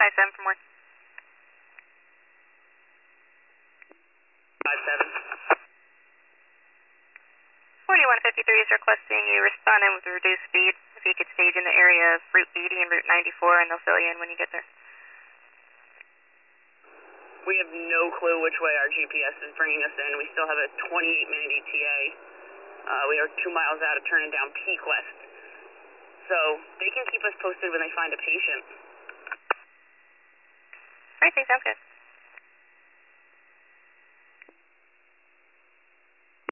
57 from work. 57. 4153 is requesting you respond in with reduced speed. If you could stage in the area of Route 80 and Route 94, and they'll fill you in when you get there. We have no clue which way our GPS is bringing us in. We still have a 28-minute ETA. We are 2 miles out of turning down Peak West. So they can keep us posted when they find a patient. All right, thanks, sounds good.